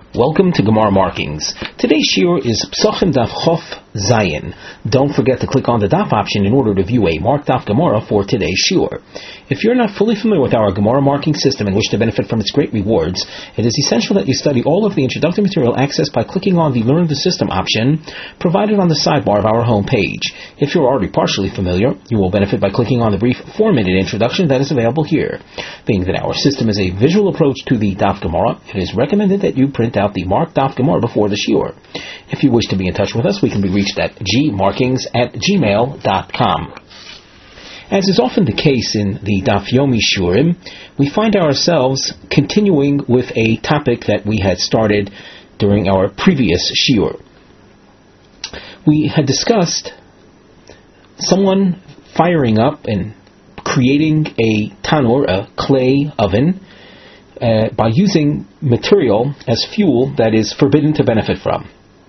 Welcome to Gemara Markings. Today's shiur is Psachim Daf Chof Zayin. Don't forget to click on the Daf option in order to view a marked Daf Gemara for today's shiur. If you're not fully familiar with our Gemara marking system and wish to benefit from its great rewards, it is essential that you study all of the introductory material accessed by clicking on the Learn the System option provided on the sidebar of our home page. If you're already partially familiar, you will benefit by clicking on the brief 4-minute introduction that is available here. Being that our system is a visual approach to the Daf Gemara, it is recommended that you print out the marked Daf Gemara before the shiur. If you wish to be in touch with us, we can be reached at gmarkings@gmail.com. As is often the case in the Daf Yomi Shurim, we find ourselves continuing with a topic that we had started during our previous shiur. We had discussed someone firing up and creating a tanur, a clay oven, by using material as fuel that is forbidden to benefit from.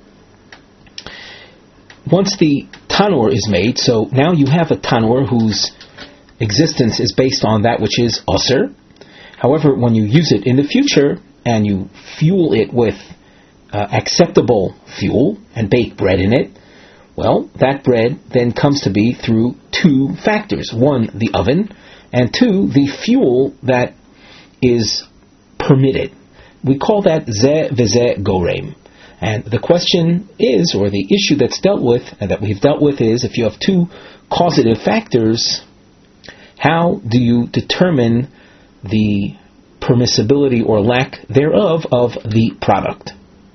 Once the tanur is made, so now you have a tanur whose existence is based on that which is osir. However, when you use it in the future and you fuel it with acceptable fuel and bake bread in it, well, that bread then comes to be through two factors. One, the oven, and two, the fuel that is permitted. We call that zeh v'zeh gorem. And the question is, or the issue that's dealt with, and that we've dealt with is, if you have two causative factors, how do you determine the permissibility or lack thereof of the product?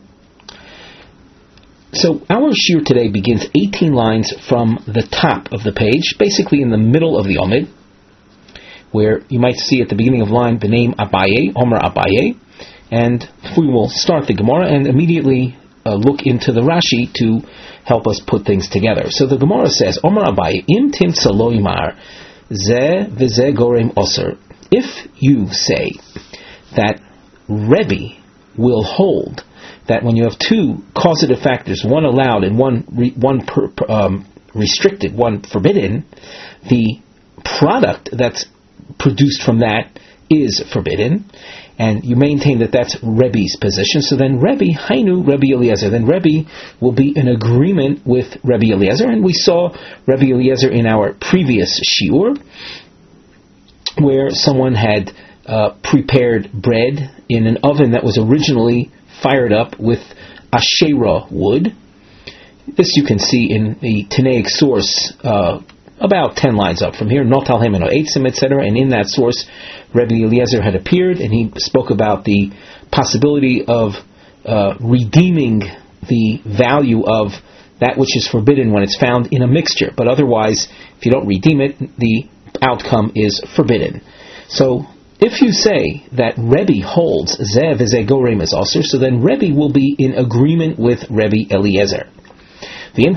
So our shiur today begins 18 lines from the top of the page, basically in the middle of the Omid, where you might see at the beginning of line the name Abaye, Omer Abaye, and we will start the Gemara and immediately look into the Rashi to help us put things together. So the Gemara says, Omer Abaye, Im timtza lo imar, zeh v'zeh gorem osir. If you say that Rebbe will hold that when you have two causative factors, one allowed and one restricted, one forbidden, the product that's produced from that is forbidden, and you maintain that that's Rebbe's position, so then Rebbe, Hainu Rebbe Eliezer, then Rebbe will be in agreement with Rebbe Eliezer, and we saw Rebbe Eliezer in our previous shiur, where someone had prepared bread in an oven that was originally fired up with Asherah wood. This you can see in the Tanaic source about 10 lines up from here, Notal Hemeno Eitzim, etc. And in that source, Rebbe Eliezer had appeared, and he spoke about the possibility of redeeming the value of that which is forbidden when it's found in a mixture. But otherwise, if you don't redeem it, the outcome is forbidden. So, if you say that Rebbe holds Zeh v'zeh gorem as osir, so then Rebbe will be in agreement with Rebbe Eliezer. And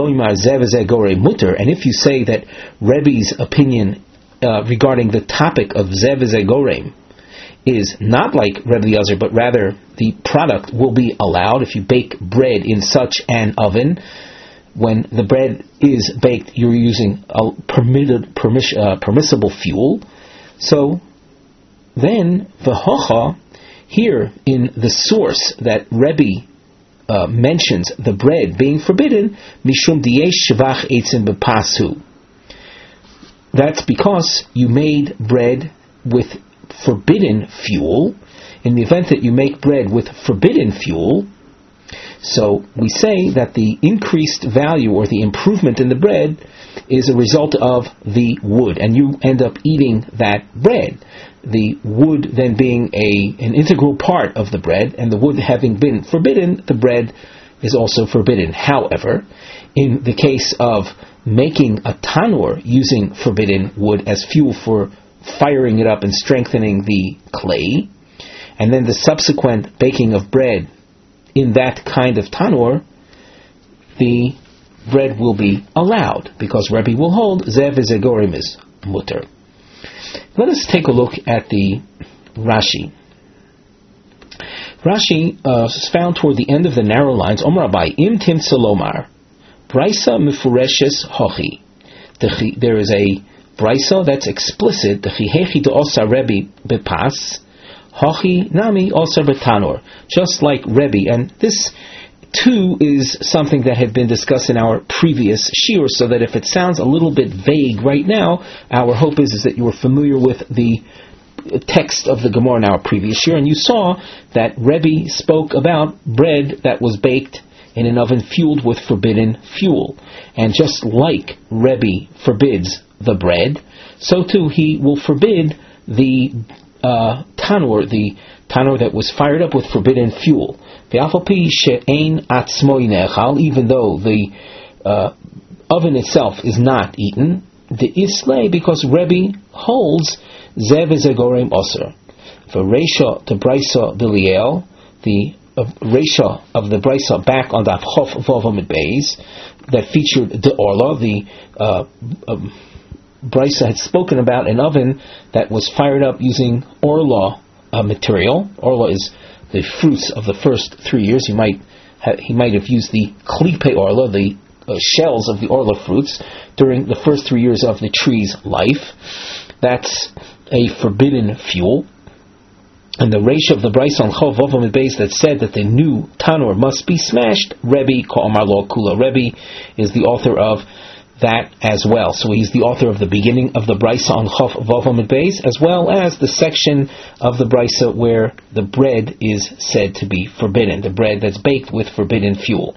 if you say that Rebbe's opinion regarding the topic of Zeh v'zeh gorem is not like Rebbe Eliezer, but rather the product will be allowed if you bake bread in such an oven. When the bread is baked, you're using a permissible fuel. So then v'hocha, here in the source that Rebbe mentions the bread being forbidden, mishum diyesh shevach eitzim bepasu. That's because you made bread with forbidden fuel. In the event that you make bread with forbidden fuel, so we say that the increased value or the improvement in the bread is a result of the wood, and you end up eating that bread. The wood then being an integral part of the bread, and the wood having been forbidden, the bread is also forbidden. However, in the case of making a tanur using forbidden wood as fuel for firing it up and strengthening the clay, and then the subsequent baking of bread in that kind of tanur, the bread will be allowed, because Rebbe will hold Zeh v'zeh gorem is mutter. Let us take a look at the Rashi. Rashi is found toward the end of the narrow lines. Omer Abai, Im timtza lomar, Braisa mefureshes hochi. There is a Braisa that's explicit. The chihechi to osa Rebbe bepas Hachi nami osar b'tanor, just like Rebbe. And this too is something that had been discussed in our previous shiur, so that if it sounds a little bit vague right now, our hope is that you are familiar with the text of the Gemara in our previous shiur, and you saw that Rebbe spoke about bread that was baked in an oven fueled with forbidden fuel. And just like Rebbe forbids the bread, so too he will forbid the tanur, the tanur that was fired up with forbidden fuel. Even though the oven itself is not eaten, the islay, because Rebbe holds zev is a gorem osir. For Reisha to Brisa Biliel, the Reisha of the Brisa back on that Chof Vavamid Beis that featured the Orla, the Brisa had spoken about an oven that was fired up using Orla material. Orla is the fruits of the first 3 years. He might have used the klipe Orla, the shells of the Orla fruits, during the first 3 years of the tree's life. That's a forbidden fuel. And the Reisha of the Brisa on Chov Vavam Beis that said that the new tanur must be smashed, Rebbe Ka'amar Lo Kula. Rebbe is the author of that as well. So he's the author of the beginning of the Brisa on Chov Vavam Beis, as well as the section of the Brisa where the bread is said to be forbidden, the bread that's baked with forbidden fuel.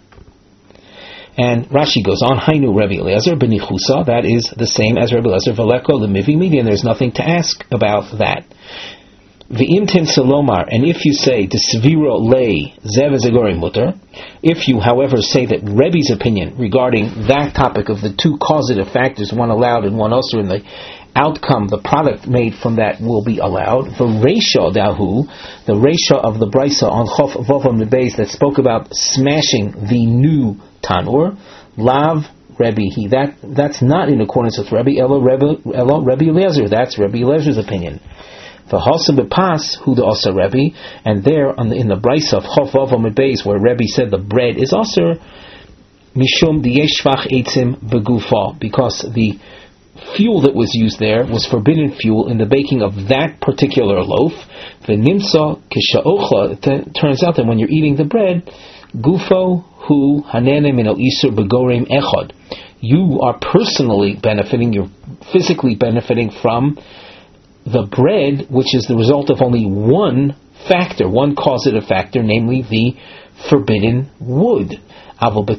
And Rashi goes on, Hainu Rebbe Eliezer b'nichusa, that is the same as Rebbe Eliezer v'leko l'mivi midi, and there's nothing to ask about that. V'imtin salomar, and if you say desviro lei zev zegori mutter, if you, however, say that Rebbe's opinion regarding that topic of the two causative factors, one allowed and one also in the outcome, the product made from that will be allowed. The Reisha dahu, the Reisha of the Brisa on Chof Vavam Beis that spoke about smashing the new tanur, lav Rebbe, that's not in accordance with Rebbe, Elo Rebbe Eliezer, that's Rebbe Eliezer's opinion. The Hasa Bepas, who the Asa Rebbe, and there in the Brisa of Chof Vavam Beis where Rebbe said the bread is Aser, Mishum Dieshvach Eitzim Begufa, because the fuel that was used there was forbidden fuel in the baking of that particular loaf. The Nimsa Kisha'ochla, it turns out that when you're eating the bread, Gufo Hu Hanene Min Al Isur Begorim Echad, you are personally benefiting, you're physically benefiting from the bread, which is the result of only one factor, one causative factor, namely the forbidden wood. However,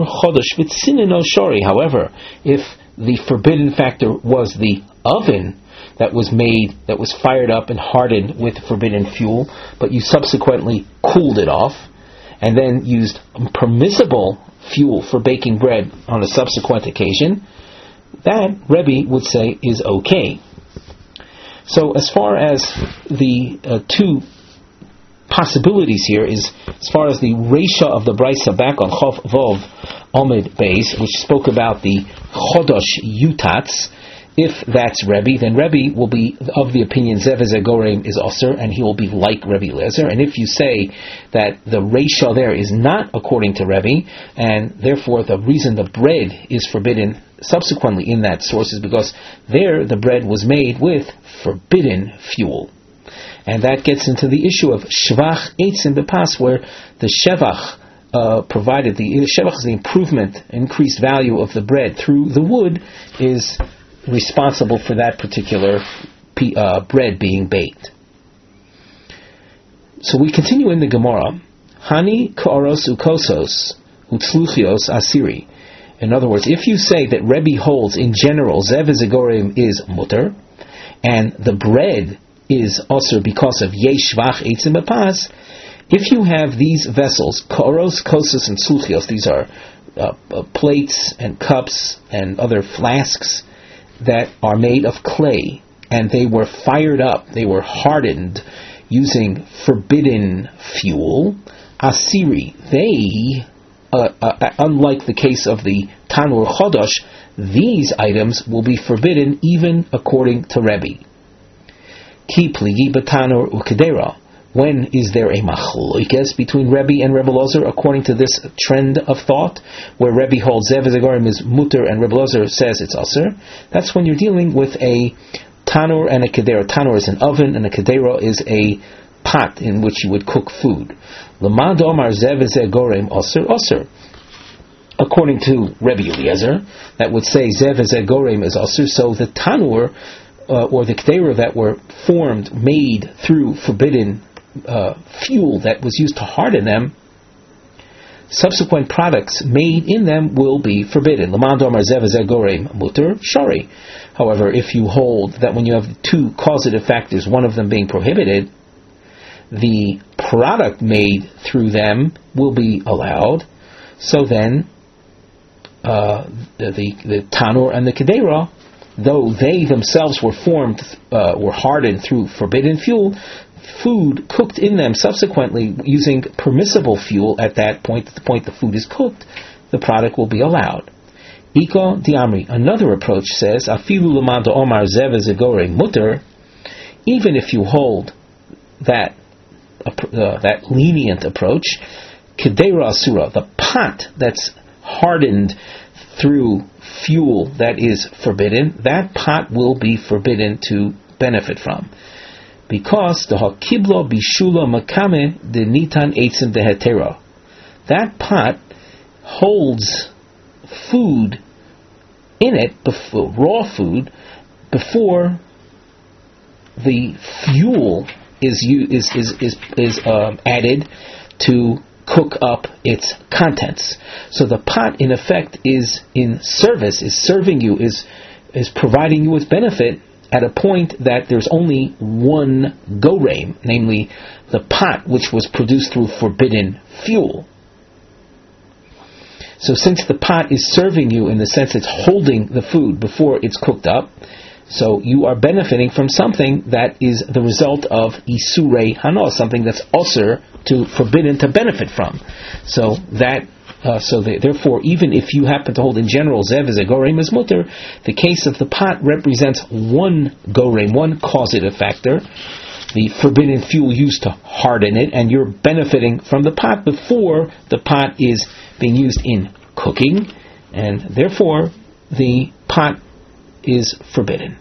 if the forbidden factor was the oven that was fired up and hardened with forbidden fuel, but you subsequently cooled it off, and then used permissible fuel for baking bread on a subsequent occasion, that Rebbe would say is okay. So as far as the two possibilities here is, as far as the Reisha of the Brisa back on Chof Vov Omid Beis, which spoke about the Chodosh Yutatz, if that's Rebbe, then Rebbe will be of the opinion Zev Zegorem is Osir, and he will be like Rebbe Eliezer. And if you say that the Reisha there is not according to Rebbe, and therefore the reason the bread is forbidden subsequently in that source is because there the bread was made with forbidden fuel. And that gets into the issue of Shvach Eitzim Bepas, where the Shevach provided, the Shevach is the improvement, increased value of the bread through the wood, is responsible for that particular bread being baked. So we continue in the Gemara. Hani koros ukosos utzluchios asiri. In other words, if you say that Rebbe holds in general zev zegorim is mutter, and the bread is also because of yeshvach eitzim bepas, if you have these vessels, koros, kosos, and tzluchios, these are plates and cups and other flasks that are made of clay, and they were fired up, they were hardened using forbidden fuel, asiri, they, unlike the case of the Tanur Chodosh, these items will be forbidden even according to Rebbe. Ki pligi b'tanur ukedera. When is there a machloikes between Rebbe and Rebbe Eliezer according to this trend of thought, where Rebbe holds Zev Zegorim is mutter and Rebbe Eliezer says it's aser? That's when you're dealing with a tanur and a kedera. Tanur is an oven and a kedera is a pot in which you would cook food. L'mad omar zeh v'zeh gorem osir osir. According to Rebbe Eliezer, that would say zeh v'zeh gorem is osir, so the tanur or the k'dera that were made through forbidden fuel that was used to harden them, subsequent products made in them will be forbidden. L'mad omar zeh v'zeh gorem muter shari. However, if you hold that when you have two causative factors, one of them being prohibited, the product made through them will be allowed, so then the tanur and the kedera, though they themselves were hardened through forbidden fuel, food cooked in them subsequently using permissible fuel at the point the food is cooked, the product will be allowed. Iko diamri, another approach says, afilu l'mad omar zeh v'zeh gorem muter, even if you hold that lenient approach, kedera asura, the pot that's hardened through fuel that is forbidden, that pot will be forbidden to benefit from, because the hakiblo bishula makame de nitan eitzim dehetera, that pot holds food in it, raw food, before the fuel is added to cook up its contents. So the pot, in effect, is in service, is serving you, is providing you with benefit at a point that there's only one gorem, namely the pot which was produced through forbidden fuel. So since the pot is serving you in the sense it's holding the food before it's cooked up, so you are benefiting from something that is the result of isurei hano, something that's osir, to forbidden to benefit from. So therefore, even if you happen to hold in general zev as a gorem as mutter, the case of the pot represents one gorem, one causative factor, the forbidden fuel used to harden it, and you're benefiting from the pot before the pot is being used in cooking, and therefore the pot is forbidden.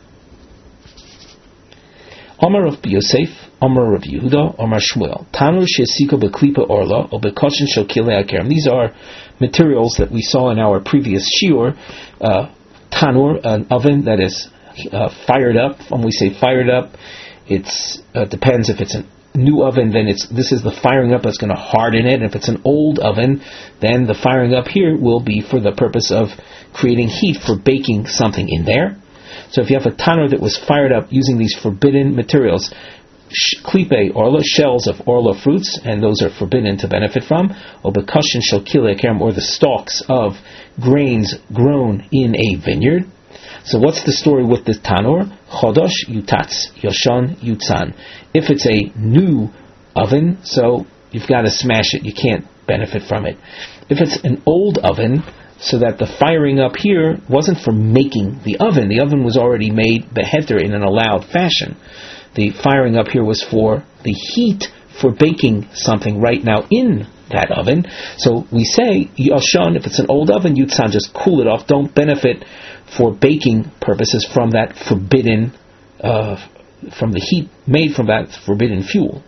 Omar of Yosef, Omar of Yehuda, Omar Shmuel. Tanur she'esiko beklipa orla, or bekoshin shel kilei akerem. These are materials that we saw in our previous shiur. Tanur, an oven that is fired up. When we say fired up, it depends if it's a new oven, then this is the firing up that's going to harden it. And if it's an old oven, then the firing up here will be for the purpose of creating heat for baking something in there. So if you have a tanur that was fired up using these forbidden materials, klipe orla, shells of orla fruits, and those are forbidden to benefit from, or bekashin shel kilei akerem, or the stalks of grains grown in a vineyard. So what's the story with this tanur? Chodosh yutatz, yoshan yutzan. If it's a new oven, so you've got to smash it, you can't benefit from it. If it's an old oven, so that the firing up here wasn't for making the oven was already made beheter in an allowed fashion. The firing up here was for the heat for baking something right now in that oven. So we say, yoshan, if it's an old oven, yutzan, just cool it off, don't benefit for baking purposes from that forbidden, from the heat made from that forbidden fuel.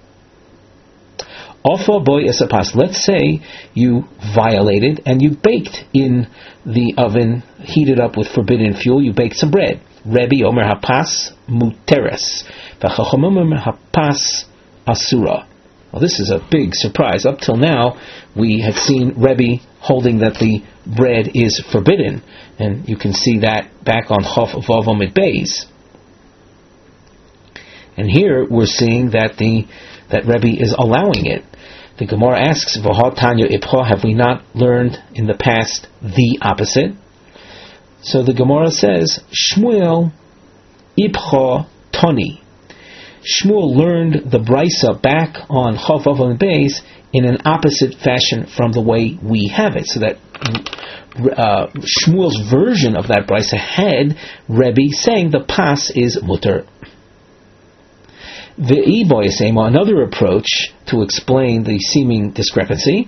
Let's say you violated and you baked in the oven, heated up with forbidden fuel, you baked some bread. Rebbe Omer Hapas Muteres, V'chachamim Omer Hapas Asura. Well, this is a big surprise. Up till now, we had seen Rebbe holding that the bread is forbidden, and you can see that back on Chof Vav Amid Beis. And here we're seeing that Rebbe is allowing it. The Gemara asks, "V'ha Tanya Ipcha," have we not learned in the past the opposite? So the Gemara says, Shmuel Ipcha Toni. Shmuel learned the brisa back on Chof Vav Amid Beis in an opposite fashion from the way we have it. So that Shmuel's version of that brisa had Rebbe saying the pas is mutter. Another approach to explain the seeming discrepancy.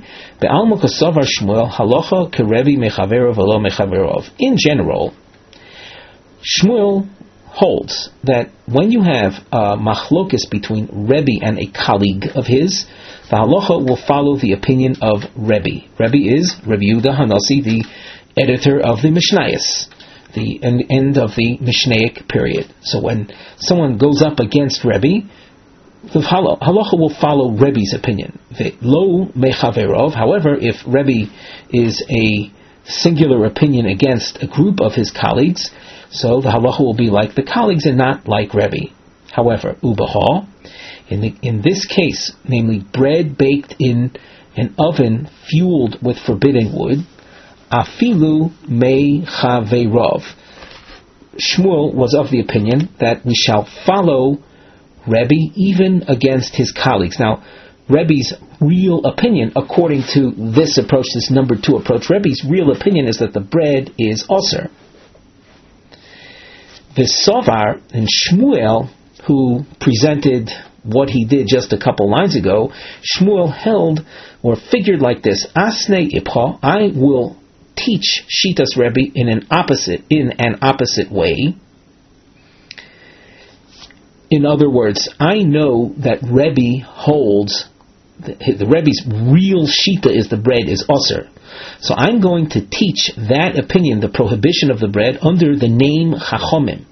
In general, Shmuel holds that when you have a machlokes between Rebbe and a colleague of his, the halacha will follow the opinion of Rebbe. Rebbe is Rebbe Yehuda Hanasi, the editor of the Mishnayos, the end of the Mishnaic period. So when someone goes up against Rebbe, the halacha will follow Rebbe's opinion. Lo mechaverov. However, if Rebbe is a singular opinion against a group of his colleagues, so the halacha will be like the colleagues and not like Rebbe. However, ubaha, in this case, namely bread baked in an oven fueled with forbidden wood, afilu mechaverov. Shmuel was of the opinion that we shall follow Rebbe even against his colleagues. Now, Rebbe's real opinion, according to this approach, this number 2 approach, Rebbe's real opinion is that the bread is osir. The Sovar and Shmuel, who presented what he did just a couple lines ago, Shmuel held or figured like this: Asnei ipha, I will teach Shitas Rebbe in an opposite way. In other words, I know that Rebbe holds, the Rebbe's real shita is the bread is osir. So I'm going to teach that opinion, the prohibition of the bread, under the name Chachomim.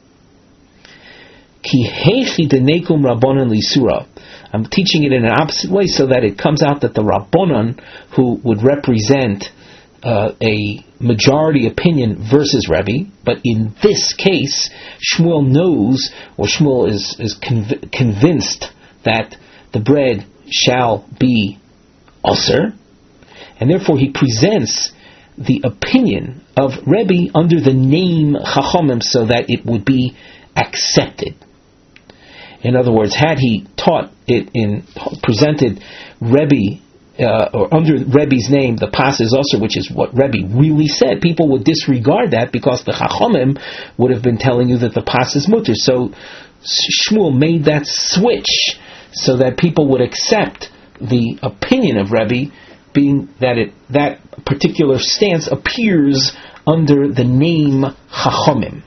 Ki hechi denekum Rabbanon lisura. I'm teaching it in an opposite way so that it comes out that the Rabbanon, who would represent a majority opinion versus Rebbe, but in this case, Shmuel knows, or Shmuel is convinced that the bread shall be osir, and therefore he presents the opinion of Rebbe under the name Chachomim so that it would be accepted. In other words, had he taught it presented Rebbe or under Rebbe's name, the pas is osir, which is what Rebbe really said, people would disregard that because the Chachomim would have been telling you that the pas is mutter. So Shmuel made that switch so that people would accept the opinion of Rebbe, being that that particular stance appears under the name Chachomim.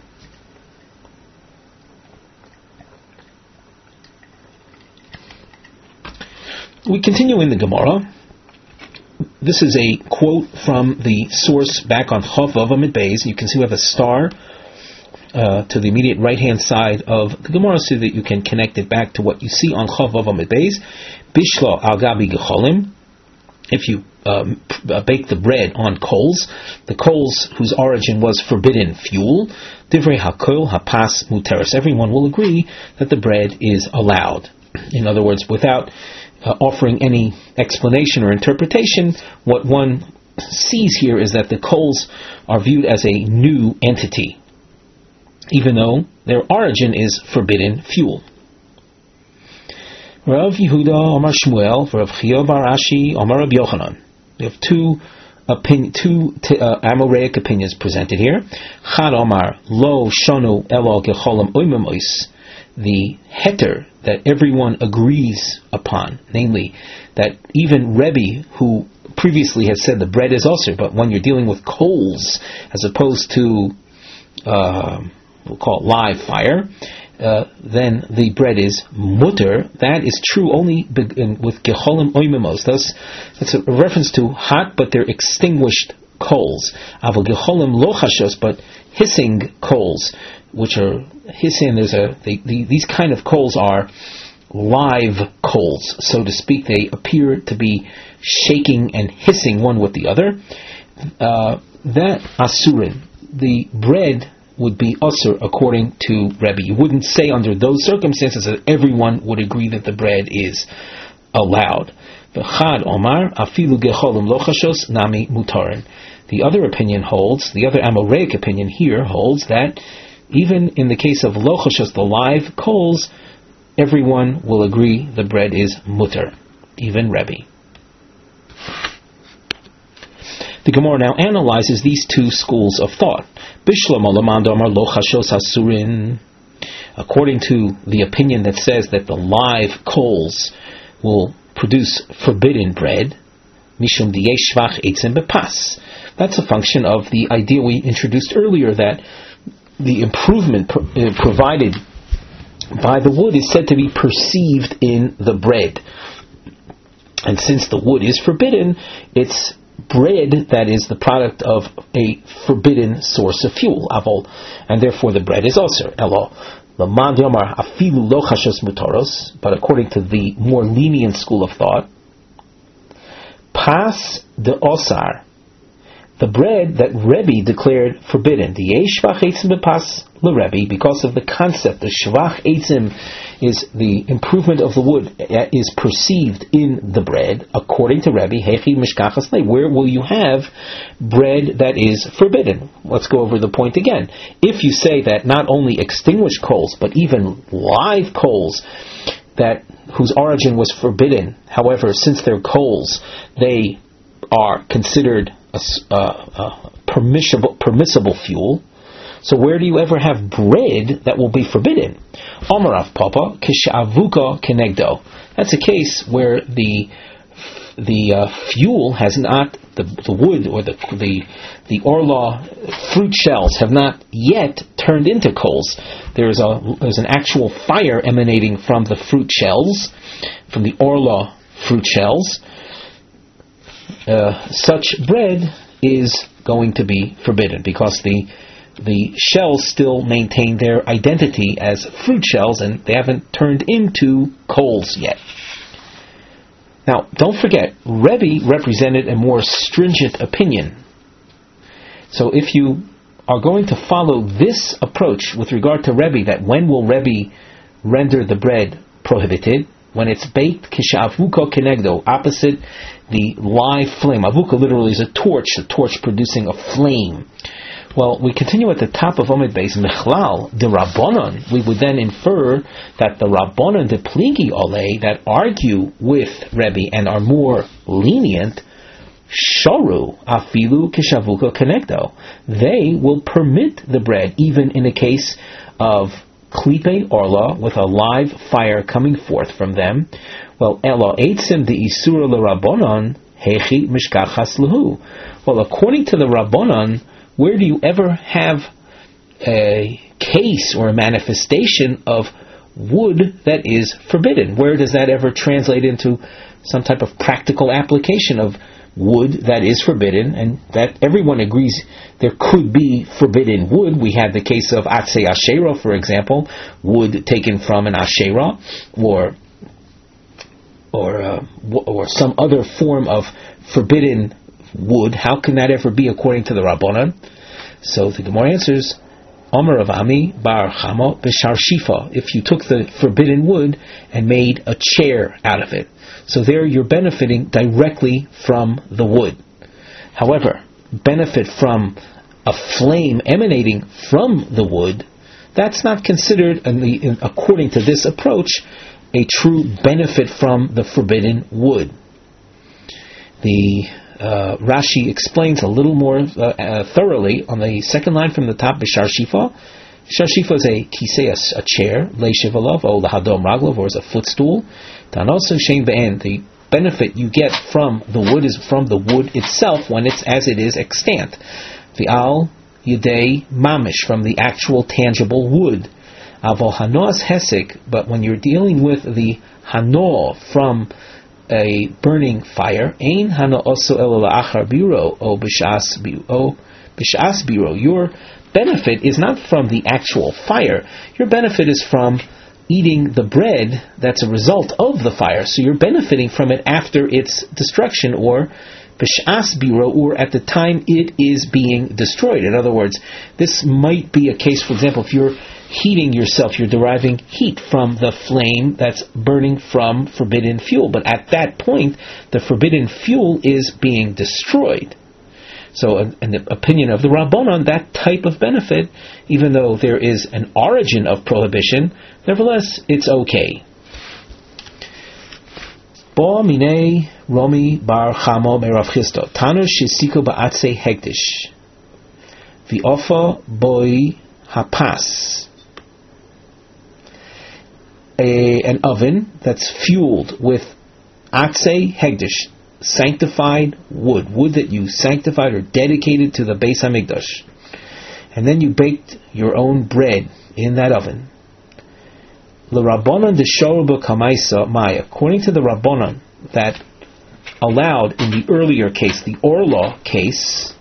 We continue in the Gemara. This is a quote from the source back on Chav Vav Amid Beis. You can see we have a star to the immediate right-hand side of the Gemara so that you can connect it back to what you see on Chav Vav Amid Beis. Bishlo al gabi gecholim. If you bake the bread on coals, the coals whose origin was forbidden fuel, divrei hakol hapas muteris. Everyone will agree that the bread is allowed. In other words, without offering any explanation or interpretation, what one sees here is that the coals are viewed as a new entity, even though their origin is forbidden fuel. Rav Yehuda Amar Shmuel, Rav Chiya bar Ashi Amar Rabbi Yochanan. We have two Amoraic opinions presented here. Chad Amar Lo Shonu Elo Gecholam Oimim Ois. The heter that everyone agrees upon, namely that even Rebbe, who previously had said the bread is osir, but when you're dealing with coals as opposed to we'll call it live fire, then the bread is mutter. That is true only with gecholim oimimos. Thus, that's a reference to hot but they're extinguished coals. Aval gecholim lochashos, but hissing coals, which are hissing. These kind of coals are live coals, so to speak. They appear to be shaking and hissing one with the other. That asurin, the bread would be usur according to Rebbe. You wouldn't say under those circumstances that everyone would agree that the bread is allowed. V'chad omar afilu gecholim lochashos nami mutarin. The other opinion holds, the other Amoraic opinion here holds that even in the case of lochashos, the live coals, everyone will agree the bread is mutter, even Rebbe. The Gemara now analyzes these two schools of thought. Bishlam alamand amar lochashos hasurin. According to the opinion that says that the live coals will produce forbidden bread, mishum diyeshvach eitzim bepas. That's a function of the idea we introduced earlier that the improvement provided by the wood is said to be perceived in the bread. And since the wood is forbidden, it's bread that is the product of a forbidden source of fuel, avol, and therefore the bread is also elo. But according to the more lenient school of thought, pas de osar, the bread that Rebbe declared forbidden, the shvach eitzim bepas leRebbe, because of the concept, the shvach eitzim is the improvement of the wood is perceived in the bread. According to Rebbe, hechi mishkachas lei, where will you have bread that is forbidden? Let's go over the point again. If you say that not only extinguished coals, but even live coals that whose origin was forbidden, however, since they're coals, they are considered a permissible fuel. So where do you ever have bread that will be forbidden? Omarav Papa kishavuka kenegdo. That's a case where the fuel has not, the wood or the orla fruit shells have not yet turned into coals. There's an actual fire emanating from the fruit shells, from the orla fruit shells. Such bread is going to be forbidden because the shells still maintain their identity as fruit shells and they haven't turned into coals yet. Now, don't forget, Rebbe represented a more stringent opinion. So if you are going to follow this approach with regard to Rebbe, that when will Rebbe render the bread prohibited? When it's baked, kishavuka kenegdo, opposite the live flame. Avuka literally is a torch producing a flame. Well, we continue at the top of Amud Beis, Mechlal, the Rabbanon. We would then infer that the Rabbanon, the Pligi Ole, that argue with Rebbe and are more lenient, Shoru, Afilu, Kishavuka, Kenegdo. They will permit the bread, even in a case of Klipe Orla, with a live fire coming forth from them. Well, Elo Eitzim the Isura LeRabbanon, Hechi Mishkachas Lehu. Well, according to the Rabbanon, where do you ever have a case or a manifestation of wood that is forbidden? Where does that ever translate into some type of practical application of wood that is forbidden, and that everyone agrees there could be forbidden wood? We had the case of Atzei Asherah, for example, wood taken from an Asherah, or some other form of forbidden wood. How can that ever be according to the Rabbanan? So the Gemara answers, Omer of Ami bar Chamo b'shar shifa. If you took the forbidden wood and made a chair out of it, so there you're benefiting directly from the wood. However, benefit from a flame emanating from the wood, that's not considered, according to this approach, a true benefit from the forbidden wood. The Rashi explains a little more thoroughly on the second line from the top, B'shar Shifa. Shar Shifa is a kisei, a chair, leishiv alav, or lahadom raglov, or is a footstool. Tanosu shein be'en, the benefit you get from the wood is from the wood itself when it's as it is extant. V'al yedei mamish, from the actual tangible wood. Avol hanoas hesek, but when you're dealing with the hano from a burning fire, ein hano oso elo la'achar biro o b'shas biro. Your benefit is not from the actual fire. Your benefit is from eating the bread that's a result of the fire. So you're benefiting from it after its destruction, or b'shas biro, or at the time it is being destroyed. In other words, this might be a case, for example, if you're heating yourself, you're deriving heat from the flame that's burning from forbidden fuel. But at that point, the forbidden fuel is being destroyed. So, in the opinion of the Rabbanon, that type of benefit, even though there is an origin of prohibition, nevertheless, it's okay. Bo minei Romi bar Chamo merav Chisto Tanu shisiko ba'atzei hektish v'ofa boi hapas. An oven that's fueled with atzei hegdish, sanctified wood that you sanctified or dedicated to the Beis Hamikdash. and then you baked your own bread in that oven. L'Rabbanan d'Shorba Kamaisa Mai, according to the Rabbanan that allowed in the earlier case, the Orla case,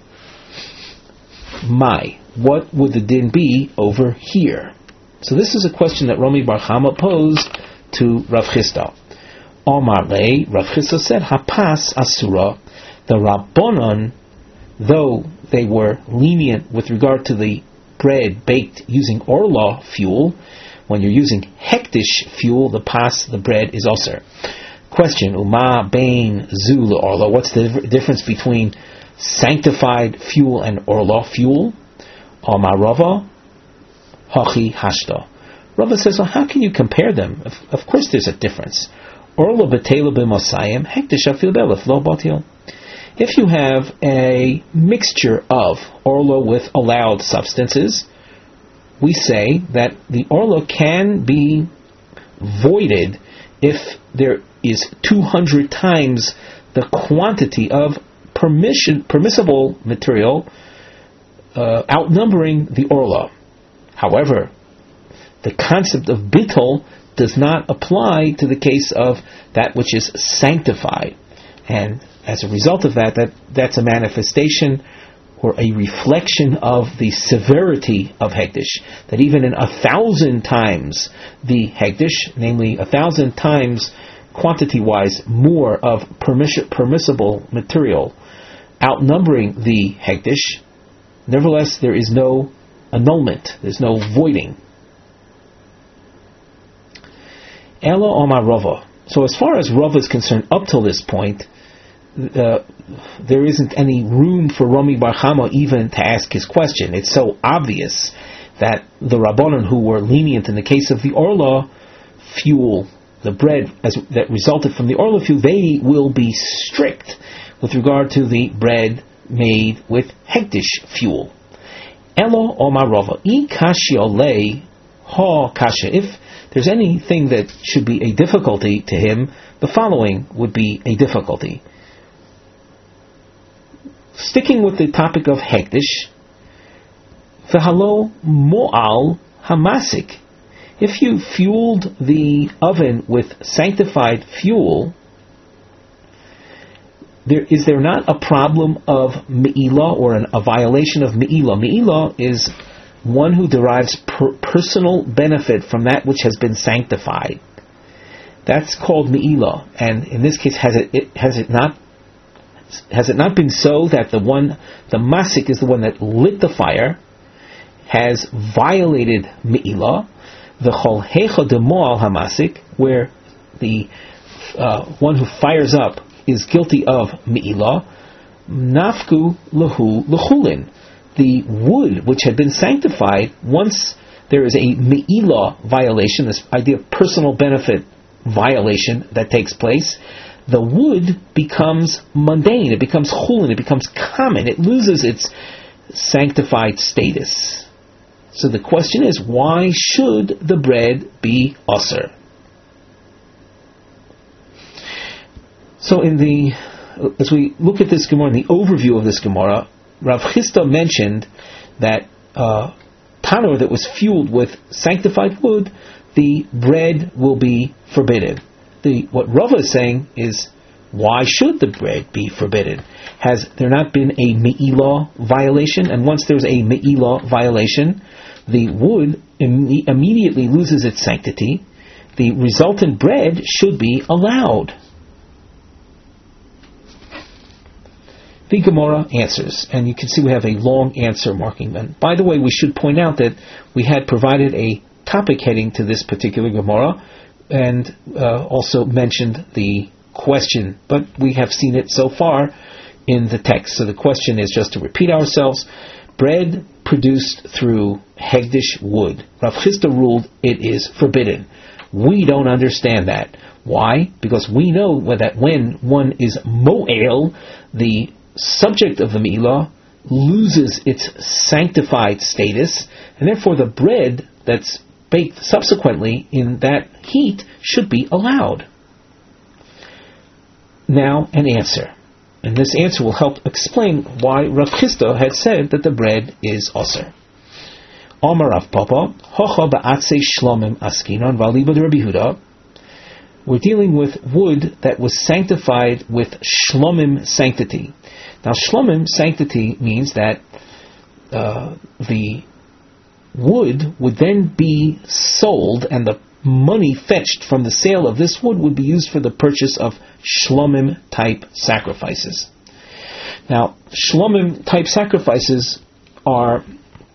Mai, what would the din be over here? So this is a question that Rami Bar Chama posed to Rav Chisda. Omar Le, Rav Chisda said, Hapas Asura, the Rabbanan, though they were lenient with regard to the bread baked using Orla fuel, when you're using Hektish fuel, the bread is Osir. Question, Uma Bain Zul Orla, what's the difference between sanctified fuel and Orla fuel? Omar Rava, Hachi Hashta. Rava says, well, how can you compare them? Of course there's a difference. Orla Betela B'Mosayim, Hektish Afil Belef Lo Batil. If you have a mixture of Orla with allowed substances, we say that the Orla can be voided if there is 200 times the quantity of permissible material outnumbering the Orla. However, the concept of bittul does not apply to the case of that which is sanctified. And as a result of that's a manifestation or a reflection of the severity of Hektish. That even in 1,000 times the Hektish, namely 1,000 times quantity-wise more of permissible material outnumbering the Hektish, nevertheless there is no annulment, there's no voiding. Ela Omar Rava. So as far as Rava is concerned, up till this point, there isn't any room for Rami Bar Chama even to ask his question. It's so obvious that the Rabbanan who were lenient in the case of the Orla fuel, the bread that resulted from the Orla fuel, they will be strict with regard to the bread made with Hektish fuel. Elo Omar Rava, I Kashya Le Ha Kasha. If there's anything that should be a difficulty to him, the following would be a difficulty. Sticking with the topic of Hektish, V'halo Mo'al Hamasik. If you fueled the oven with sanctified fuel, is there not a problem of Me'ilah or a violation of Me'ilah? Me'ilah is one who derives personal benefit from that which has been sanctified. That's called Me'ilah. And in this case, has it not been so that the Masik is the one that lit the fire, has violated Me'ilah, the Chol Hecha de Mo'al Hamasik, where the one who fires up is guilty of Me'ilah, Nafku Lahu L'chulin. The wood which had been sanctified, once there is a Me'ilah violation, this idea of personal benefit violation that takes place, the wood becomes mundane, it becomes chulin, it becomes common, it loses its sanctified status. So the question is, why should the bread be asur? So as we look at this Gemara, in the overview of this Gemara, Rav Chisda mentioned that tanur that was fueled with sanctified wood, the bread will be forbidden. What Rava is saying is, why should the bread be forbidden? Has there not been a Me'ilah violation? And once there's a Me'ilah violation, the wood immediately loses its sanctity. The resultant bread should be allowed. The Gemara answers, and you can see we have a long answer marking. And by the way, we should point out that we had provided a topic heading to this particular Gemara, and also mentioned the question, but we have seen it so far in the text. So the question is, just to repeat ourselves, bread produced through Hegdish wood. Rav Chisda ruled it is forbidden. We don't understand that. Why? Because we know that when one is mo'el, the subject of the Me'ilah loses its sanctified status, and therefore the bread that's baked subsequently in that heat should be allowed. Now an answer. And this answer will help explain why Rav Chisda had said that the bread is asur. Omar Rav Papa, Hocha ba'atzei shlomim askinon v'alibad Rabbi Yehuda. We're dealing with wood that was sanctified with shlomim sanctity. Now, shlomim sanctity means that the wood would then be sold, and the money fetched from the sale of this wood would be used for the purchase of shlomim type sacrifices. Now, shlomim type sacrifices are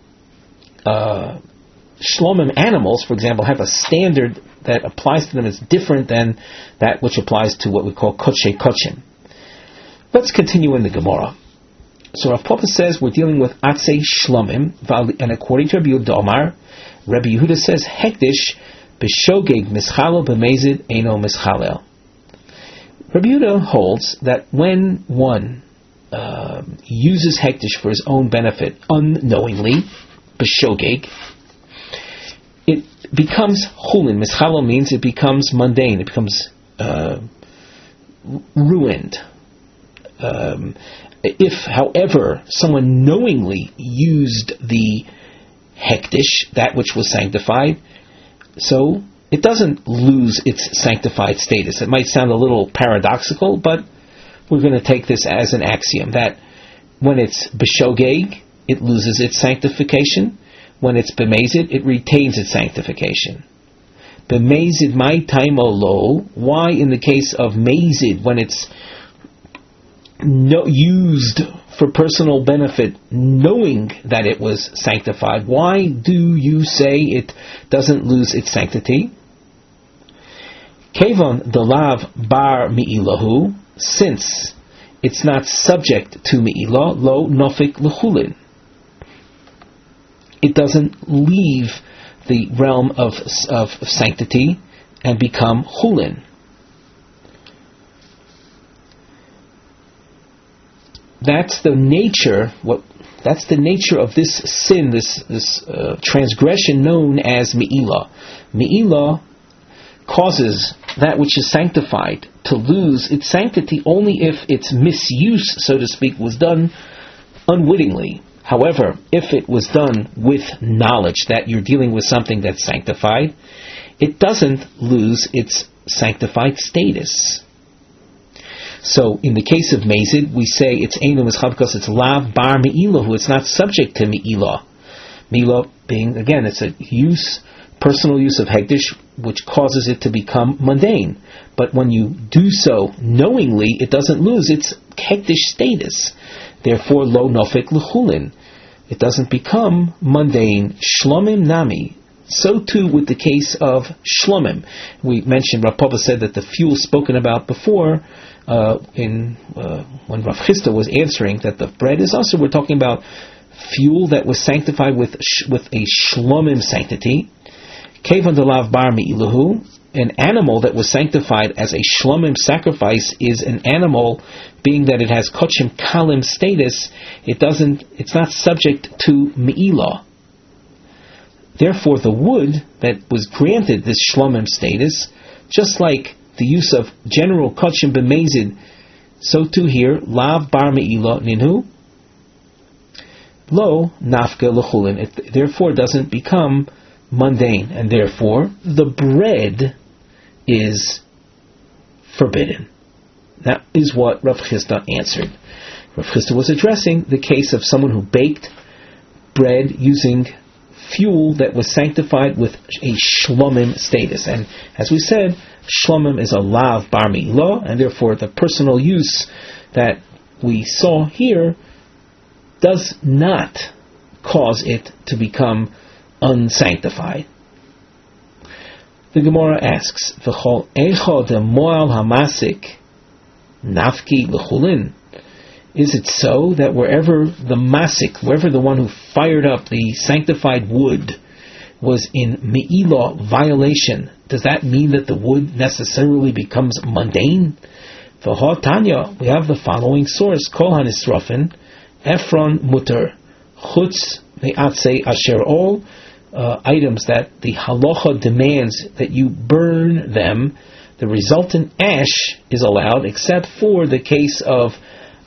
shlomim animals, for example, have a standard that applies to them is different than that which applies to what we call kodshe kodshim. Let's continue in the Gemara. So Rav Papa says we're dealing with atzei shlomim, and according to Rabbi Yehuda Omar, Rabbi Yehuda says hektish b'shogeg mischalo b'mezid eino mischalel. Rabbi Yehuda holds that when one uses hektish for his own benefit unknowingly, b'shogeg, it becomes chulin. Mischalo means it becomes mundane. It becomes ruined. If, however, someone knowingly used the hektish, that which was sanctified, so it doesn't lose its sanctified status. It might sound a little paradoxical, but we're going to take this as an axiom that when it's b'shogeg, it loses its sanctification. When it's b'mezid, it retains its sanctification. B'mezid my time lo. Why in the case of mezid, when it's used for personal benefit, knowing that it was sanctified, why do you say it doesn't lose its sanctity? Kevon delav bar mi'ilahu, since it's not subject to mi'ilah, lo nofik l'chulin. It doesn't leave the realm of sanctity and become chulin. That's the nature. That's the nature of this sin, this transgression known as me'ilah. Me'ilah causes that which is sanctified to lose its sanctity only if its misuse, so to speak, was done unwittingly. However, if it was done with knowledge that you're dealing with something that's sanctified, it doesn't lose its sanctified status. So, in the case of mezid, we say it's eino mischal because it's lav bar me'ilahu. It's not subject to me'ilah. Me'ilah being, again, it's a personal use of hektish, which causes it to become mundane. But when you do so knowingly, it doesn't lose its hektish status. Therefore, lo nofik l'chulin. It doesn't become mundane. Shlomim nami. So too with the case of shlomim. We mentioned, Rav Papa said that the fuel spoken about before, when Rav Chisda was answering, that the bread is also, we're talking about fuel that was sanctified with a shlomim sanctity. Kevan delav bar mi'ilahu. An animal that was sanctified as a shlomim sacrifice is an animal, being that it has kochim kalim status, it's not subject to me'ilah. Therefore, the wood that was granted this shlomim status, just like the use of general kochim b'mezid, so too here, lav bar me'ilah ninhu, lo nafka l'chulin. It therefore doesn't become mundane, and therefore the bread is forbidden. That is what Rav Chisda answered. Rav Chisda was addressing the case of someone who baked bread using fuel that was sanctified with a shlomim status. And as we said, shlomim is a lav bar mi'ilah, and therefore the personal use that we saw here does not cause it to become unsanctified. The Gemara asks, "V'chol echad moal hamasik nafki l'chulin." Is it so that wherever the one who fired up the sanctified wood was in me'ilah violation, does that mean that the wood necessarily becomes mundane? V'ha Tanya, we have the following source: Kol hanisrafin Ephron muter chutz me'atzei asher, all items that the halacha demands that you burn them, the resultant ash is allowed, except for the case of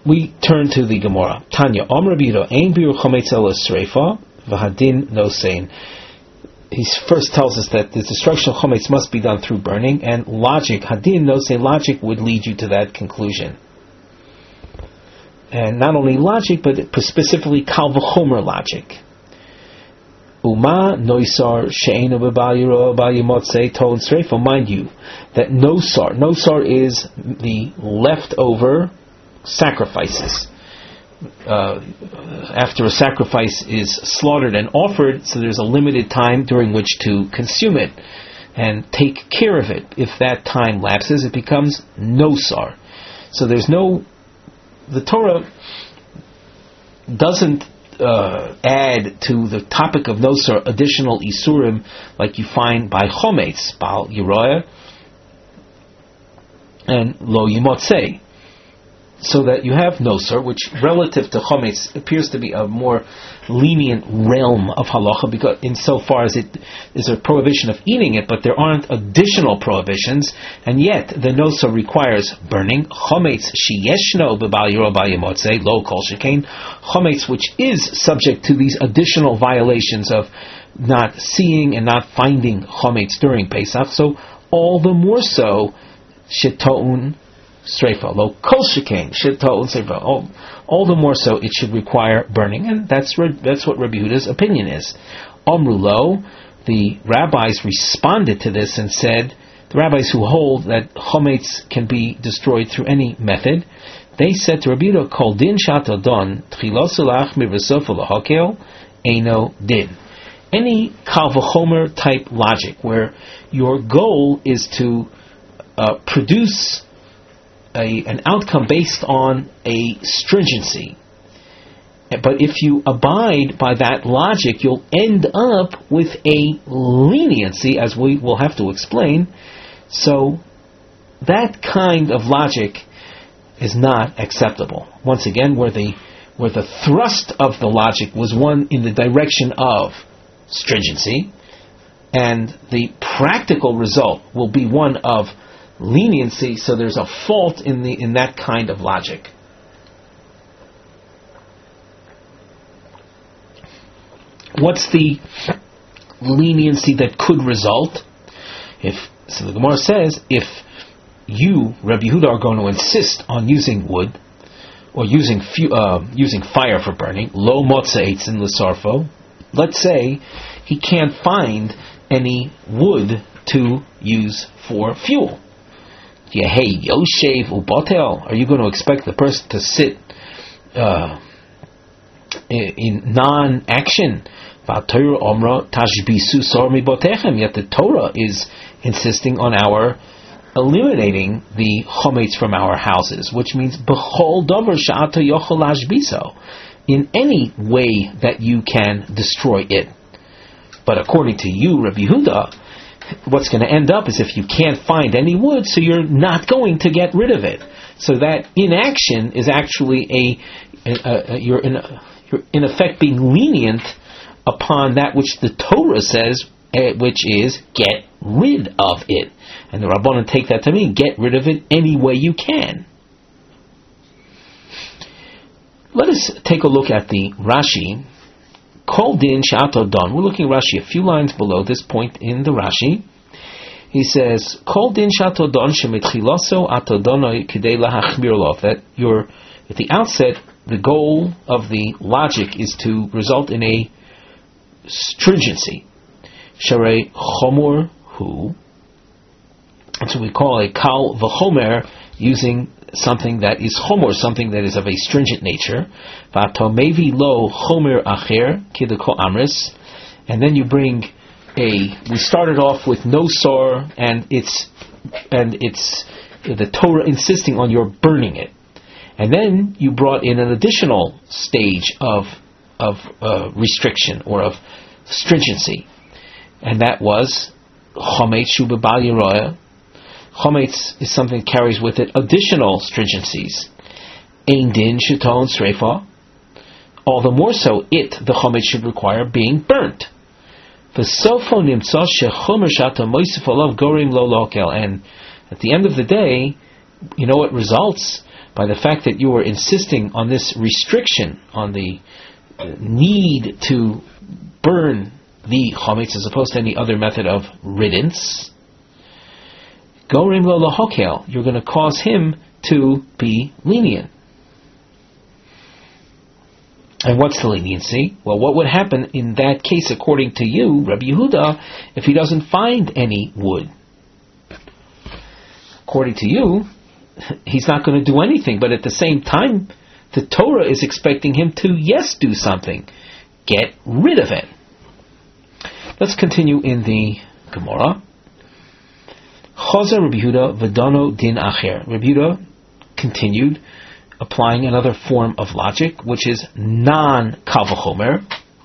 we turn to the Gemara. Tanya, Amr Biro, Ein Biur Chometz Ela Sreifa, V'Hadin No Sein. He first tells us that the destruction of Chometz must be done through burning, and logic, Hadin No Sein, logic would lead you to that conclusion. And not only logic, but specifically Kal V'Chomer logic. Uma Noisar She'enu B'Bayiro B'Yimotzei Toon Sreifa. Mind you, that Nosar is the leftover sacrifices. After a sacrifice is slaughtered and offered, so there's a limited time during which to consume it and take care of it. If that time lapses, it becomes Nosar. So the Torah doesn't add to the topic of Nosar additional Isurim like you find by Chometz, Baal Yeroya, and Lo Yimotzei. So that you have Nosar, which relative to Chometz appears to be a more lenient realm of halacha, because insofar as it is a prohibition of eating it, but there aren't additional prohibitions, and yet the Nosar requires burning. Chometz sheyeshno b'bal yiro b'al yimotzei lo kol shekain. Chometz, which is subject to these additional violations of not seeing and not finding Chometz during Pesach, so all the more so shetoun Sreifa, lo kol shekain, shetoun sreifa. All the more so it should require burning, and that's what Rabbi Yehuda's opinion is. Amru lo, the rabbis responded to this and said, the rabbis who hold that Chometz can be destroyed through any method, they said to Rabbi Yehuda, kol din shatodon tchilosu lachmir v'sofu lahakel eino din. Any kal v'chomer type logic where your goal is to produce an outcome based on a stringency. But if you abide by that logic, you'll end up with a leniency, as we will have to explain. So that kind of logic is not acceptable. Once again, where the thrust of the logic was one in the direction of stringency, and the practical result will be one of leniency, so there's a fault in that kind of logic. What's the leniency that could result? So the Gemara says, if you, Rabbi Yehuda, are going to insist on using wood or using fire for burning, lo motza eitzin l'sarfo, let's say he can't find any wood to use for fuel. Yehei Yoshev Ubotel. Are you going to expect the person to sit in non-action? Yet the Torah is insisting on our eliminating the chometz from our houses, which means b'chol davar she'ata yochel lashbiso, in any way that you can destroy it. But according to you, Rabbi Yehuda, what's going to end up is if you can't find any wood, so you're not going to get rid of it. So that inaction is actually you're in effect being lenient upon that which the Torah says, which is get rid of it. And the Rabbanan take that to mean get rid of it any way you can. Let us take a look at the Rashi. Kol din she'ato don. We're looking at Rashi a few lines below this point in the Rashi. He says, Kol din she'ato don shemitchiloso ato donoi kidei lahachmir lo. That at the outset, the goal of the logic is to result in a stringency. Sharei chomor hu. That's what we call a kal v'chomer, using something that is chomor, something that is of a stringent nature. V'atomevi lo chomer acher kideko amris. And then you bring we started off with nosar, and it's the Torah insisting on your burning it. And then you brought in an additional stage of restriction or of stringency, and that was chometz shu b'bal yeroya. Chometz is something that carries with it additional stringencies. Ein din sheton sreifa. All the more so, the chometz should require being burnt. V'sofo nimtza shechomer shata moisef olav gorim lo lokel. And at the end of the day, you know what results? by the fact that you are insisting on this restriction, on the need to burn the chametz as opposed to any other method of riddance, gorim lo lahokel, you're going to cause him to be lenient. And what's the leniency? Well, what would happen in that case, according to you, Rabbi Yehuda, if he doesn't find any wood? According to you, he's not going to do anything, but at the same time, the Torah is expecting him to, yes, do something. Get rid of it. Let's continue in the Gemara. Chaza Rabbi Yehuda v'dano din acher. Rabbi Yehuda continued, applying another form of logic, which is non-kal v'chomer.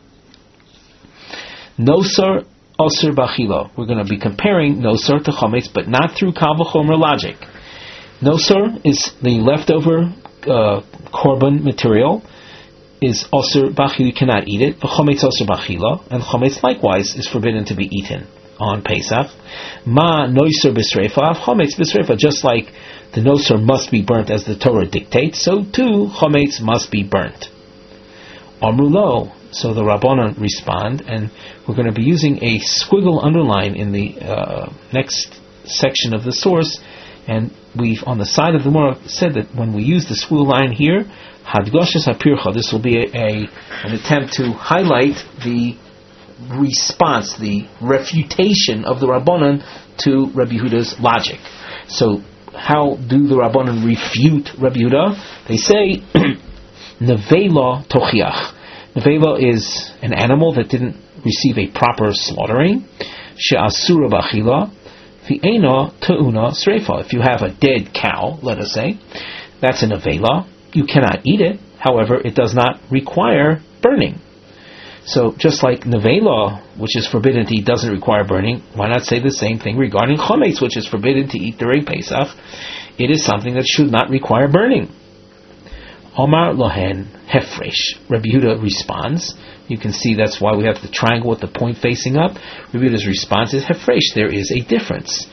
Nosar osir b'achila. We're going to be comparing nosar to chametz, but not through kal v'chomer logic. Nosar is the leftover korban material, is osir b'achila, you cannot eat it. V'chametz osir b'achila, and chametz likewise is forbidden to be eaten on Pesach. Ma noisar b'sreifa, chametz b'sreifa, just like the nosar must be burnt as the Torah dictates, so too chametz must be burnt. Amru lo, so the Rabbanan respond, and we're going to be using a squiggle underline in the next section of the source, and we've on the side of the Gemara said that when we use the squiggle line here, hadgoshes hapircha, this will be an attempt to highlight the response, the refutation of the Rabbanan to Rabbi Yehuda's logic. So how do the Rabbanan refute Rabbi Yehuda? They say, nevela tochiach. Nevela is an animal that didn't receive a proper slaughtering. She'asura b'achila. V'eina te'una sreifa. If you have a dead cow, let us say, that's a nevela. You cannot eat it. However, it does not require burning. So just like nevela, which is forbidden to eat, doesn't require burning, why not say the same thing regarding chametz, which is forbidden to eat during Pesach? It is something that should not require burning. Omar lohen hefresh. Rabbi Yehuda responds. You can see that's why we have the triangle with the point facing up. Rabbi Yehuda's response is hefresh. There is a difference.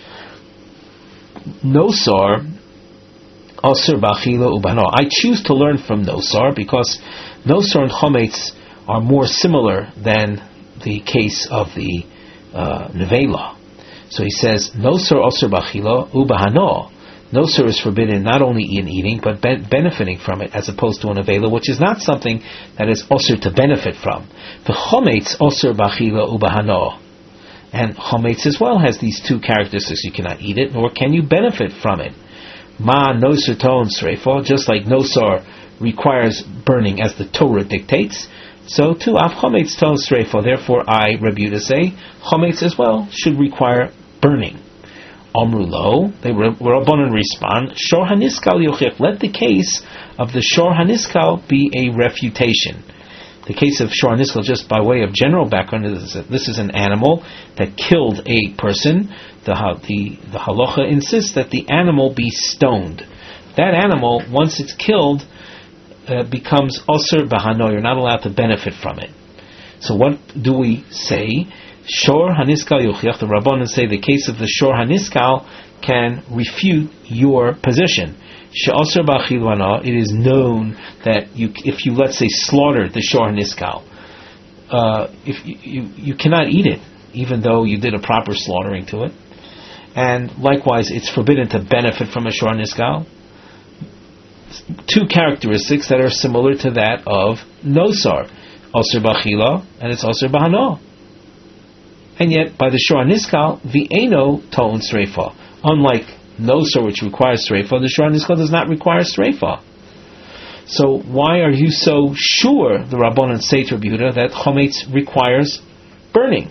Nosar asur b'achila ubano. I choose to learn from nosar because nosar and chametz are more similar than the case of the nevela. So he says, nosar asur b'achila ubahano. Nosar is forbidden not only in eating, but benefiting from it, as opposed to a nevela, which is not something that is osir to benefit from. The chometz osir b'achila ubahano. And chometz as well has these two characteristics. You cannot eat it, nor can you benefit from it. Ma nosar ton sreifa, just like nosar requires burning as the Torah dictates, so too af chometz ton sreifa. Therefore I, Rabbi Yehuda, say, chometz as well should require burning. Amru lo, the Rabbanan respond, Shor haniskal yochech. Let the case of the Shor haniskal be a refutation. The case of Shor haniskal, just by way of general background, is that this is an animal that killed a person. The halacha insists that the animal be stoned. That animal, once it's killed, becomes osir bahano. You're not allowed to benefit from it. So what do we say? Shor haniskal yochiach. The Rabbanan say the case of the Shor haniskal can refute your position. She'asur b'achilvana. It is known that if you let's say slaughtered the Shor haniskal, if you cannot eat it, even though you did a proper slaughtering to it, and likewise it's forbidden to benefit from a Shor haniskal. Two characteristics that are similar to that of nosar, asur b'achila, and it's asur b'hano. And yet, by the Shor haniskal, v'eino to'un sreifa. Unlike nosar, which requires sreifa, the Shor haniskal does not require sreifa. So, why are you so sure, the Rabbanan say to Rabbi Yehuda, that chometz requires burning?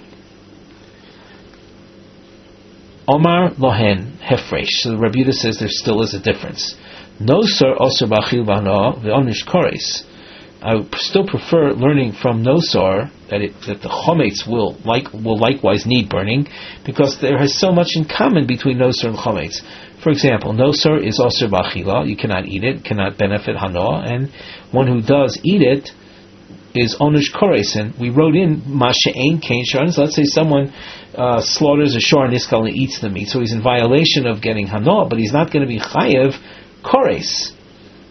Omar lohen hefresh. So, Rabbi Yehuda says there still is a difference. Nosar osir b'achil v'hano v'onish kores. I still prefer learning from nosar that the chometz will likewise need burning, because there is so much in common between nosar and chometz. For example, nosar is osir b'achila, you cannot eat it, cannot benefit hano, and one who does eat it is onish kores. And we wrote in masha'ein kain sharon. So let's say someone slaughters a shor haniskal and eats the meat, so he's in violation of getting hano, but he's not going to be chayev kores.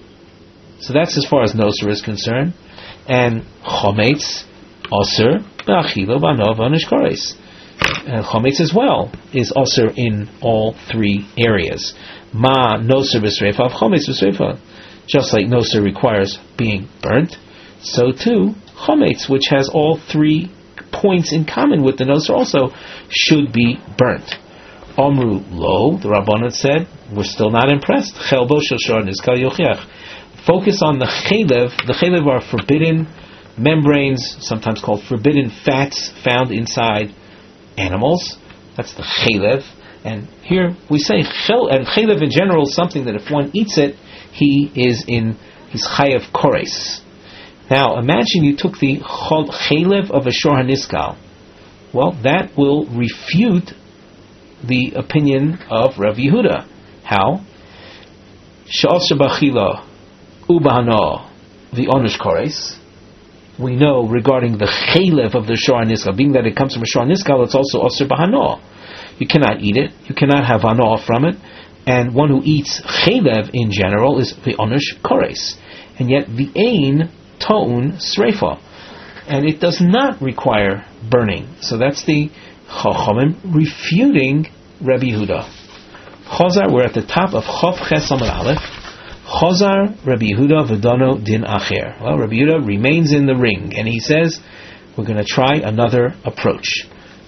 So that's as far as Nosor is concerned. And Chometz, Osir, B'achilo, B'ano, V'onish Koreis. Chometz as well is Osir in all three areas. Ma Nosor B'Sreifa, Chometz B'Sreifa. Just like Nosor requires being burnt, so too Chometz, which has all 3 points in common with the Nosor, also should be burnt. Omru lo, the Rabbanan said, we're still not impressed. Chelbo shel shor nizkal yochiach. Focus on the chelev. The chelev are forbidden membranes, sometimes called forbidden fats, found inside animals. That's the chelev. And here we say and chelev in general is something that if one eats it, he's chayav kores. Now imagine you took the chelev of a shor haniskal. Well, that will refute the opinion of Rav Yehuda. How? She'asher b'achila ubahano v'onush kores. We know regarding the chelev of the shor haniskal, being that it comes from a shor haniskal, it's also asher b'hano. You cannot eat it. You cannot have hano from it. And one who eats chelev in general is v'onush kores. And yet the ein to'un sreifa, and it does not require burning. So that's the Chachamim refuting Rabbi Yehuda. Chazar, we're at the top of Chof Ches Amud Aleph. Chazar Rabbi Yehuda v'dono din acher. Well, Rabbi Yehuda remains in the ring, and he says, we're going to try another approach.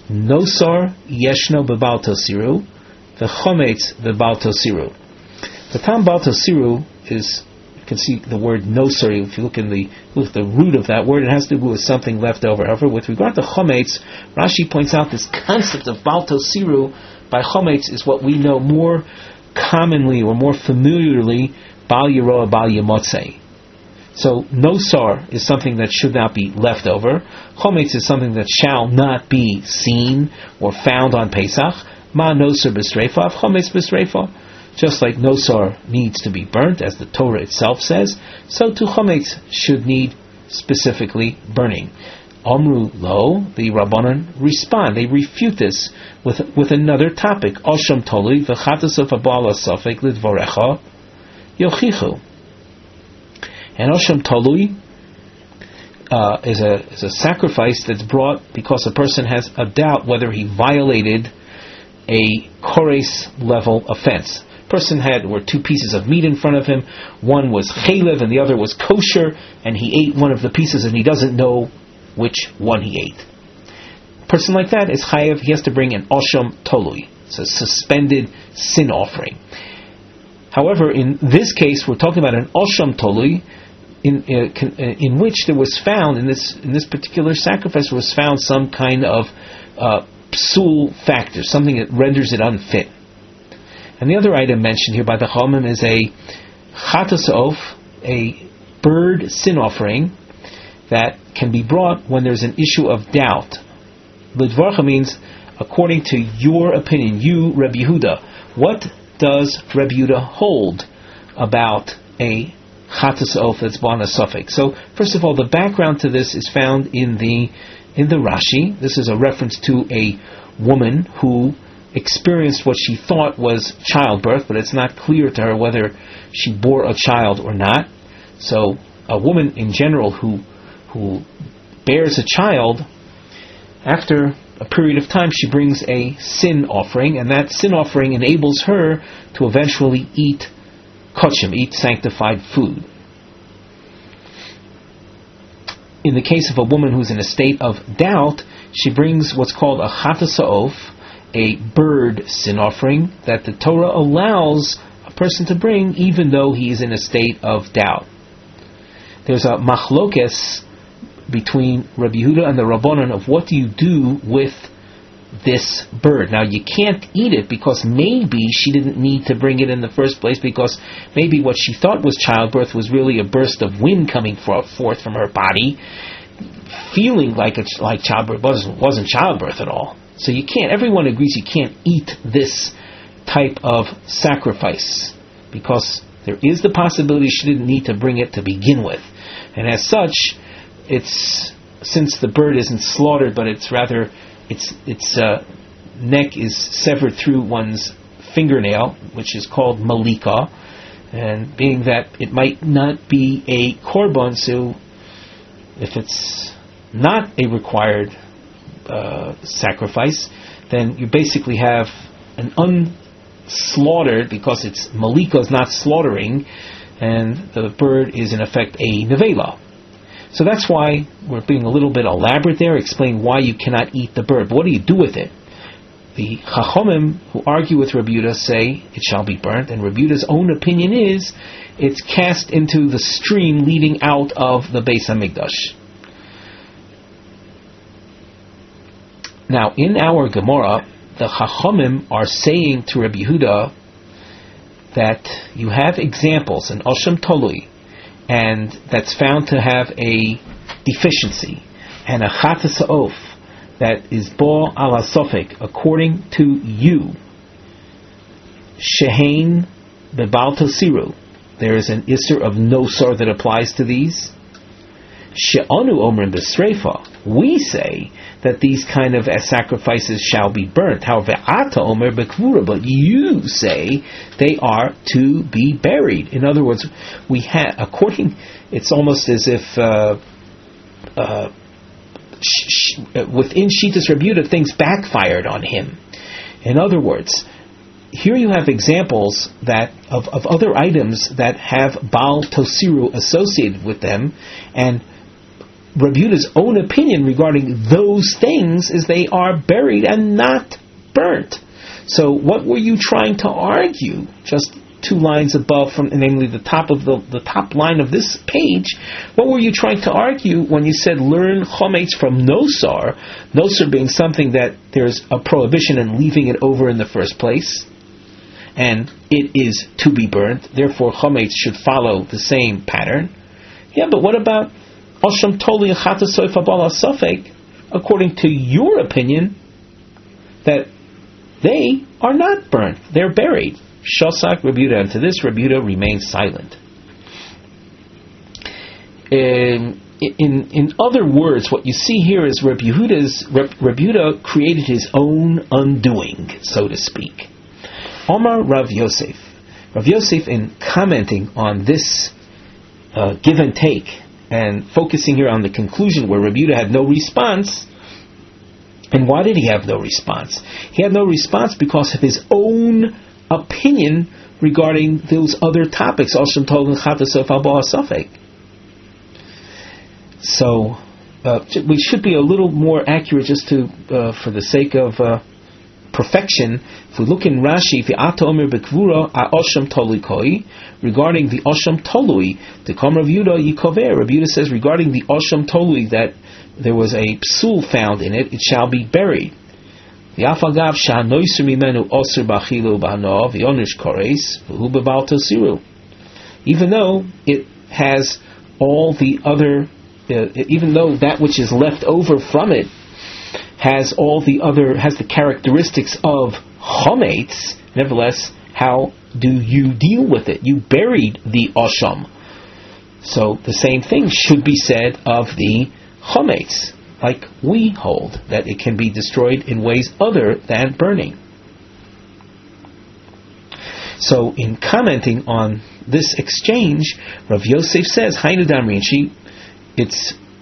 Nosor yeshno bebal tosiru, v'chometz bebal tosiru. The tam bal tosiru is, you can see the word nosor. If you look at the root of that word, it has to do with something left over. However, with regard to chometz, Rashi points out this concept of bal tosiru by chometz is what we know more commonly or more familiarly, bal yiroa, bal yimotzei. So nosar is something that should not be left over. Chometz is something that shall not be seen or found on Pesach. Ma nosar b'sreifa, chometz b'sreifa. Just like nosar needs to be burnt, as the Torah itself says, so too chometz should need specifically burning. Omru lo, the Rabbanan respond. They refute this with another topic. Osham tolui v'chatas of abala safek lidvorecha yochichu. And Osham tolui is a sacrifice that's brought because a person has a doubt whether he violated a kores level offense. Person were 2 pieces of meat in front of him. One was chalev and the other was kosher, and he ate one of the pieces and he doesn't know which one he ate. Person like that is chayav. He has to bring an osham tolui. It's a suspended sin offering. However, in this case, we're talking about an osham tolui, in which there was found in this particular sacrifice was found some kind of psul factor, something that renders it unfit. And the other item mentioned here by the Chachamim is a chatas of, a bird sin offering that can be brought when there's an issue of doubt. Lidvarcha means according to your opinion, you, Rabbi Yehuda. What does Rabbi Yehuda hold about a chatas of that's b'ana safek? So, first of all, the background to this is found in the Rashi. This is a reference to a woman who experienced what she thought was childbirth, but it's not clear to her whether she bore a child or not. So a woman in general who bears a child, after a period of time she brings a sin offering, and that sin offering enables her to eventually eat kachim, eat sanctified food. In the case of a woman who's in a state of doubt, she brings what's called a chatas ha'of, a bird sin offering that the Torah allows a person to bring even though he is in a state of doubt. There's a machlokes between Rabbi Yehuda and the Rabbanan of what do you do with this bird. Now you can't eat it because maybe she didn't need to bring it in the first place, because maybe what she thought was childbirth was really a burst of wind coming forth from her body, feeling like childbirth wasn't childbirth at all. So you can't, everyone agrees you can't eat this type of sacrifice because there is the possibility she didn't need to bring it to begin with. And as such, since the bird isn't slaughtered, but it's rather, its neck is severed through one's fingernail, which is called malika, And being that it might not be a korban, so if it's not a required sacrifice, then you basically have an unslaughtered, because it's malika is not slaughtering, and the bird is in effect a nevela. So that's why we're being a little bit elaborate there, explaining why you cannot eat the bird. But what do you do with it? The Chachomim who argue with Rabbi Yehuda say it shall be burnt, and Rabbi Yehuda's own opinion is it's cast into the stream leading out of the Beis Hamikdash. Now, in our Gemara, the Chachomim are saying to Rabbi Yehuda that you have examples in Osham Tolui, and that's found to have a deficiency, and a Chatas Ha'of that is bo ala sofek, according to you, shehein bebal tosiru, there is an isser of nosar that applies to these. She'anu omrim b'sreifa, we say that these kind of sacrifices shall be burnt. However, ata omer b'kvura, but you say they are to be buried. In other words, we have, according, it's almost as if within Shitas Rabbi Yehuda things backfired on him. In other words, here you have examples that of other items that have Baal Tosiru associated with them, and Rabbi Yehuda's own opinion regarding those things is they are buried and not burnt. So what were you trying to argue? Just 2 lines above, from namely the top of the top line of this page, what were you trying to argue when you said learn chometz from nosar? Nosar being something that there's a prohibition in leaving it over in the first place, and it is to be burnt. Therefore, chometz should follow the same pattern. Yeah, but what about Osham Toli Chatasoy Fabala Sofek? According to your opinion, that they are not burnt; they're buried. Shosak Rabbi Yehuda, and to this Rabbi Yehuda remains silent. In other words, what you see here is Rabbi Yehuda created his own undoing, so to speak. Omar Rav Yosef. Rav Yosef, in commenting on this give and take, and focusing here on the conclusion where Rabbi Yehuda had no response. And why did he have no response? He had no response because of his own opinion regarding those other topics. So we should be a little more accurate, just to for the sake of perfection. If we look in Rashi, regarding the Osham Tolui, the Kom Rav Yehuda Yikover, Rav Yehuda says regarding the Osham Tolui that there was a psul found in it, it shall be buried. Even though it has all the other, even though that which is left over from it has the characteristics of chometz, nevertheless, how do you deal with it? You buried the osham. So the same thing should be said of the chometz, like we hold, that it can be destroyed in ways other than burning. So in commenting on this exchange, Rav Yosef says, Hainu Damrinchi, it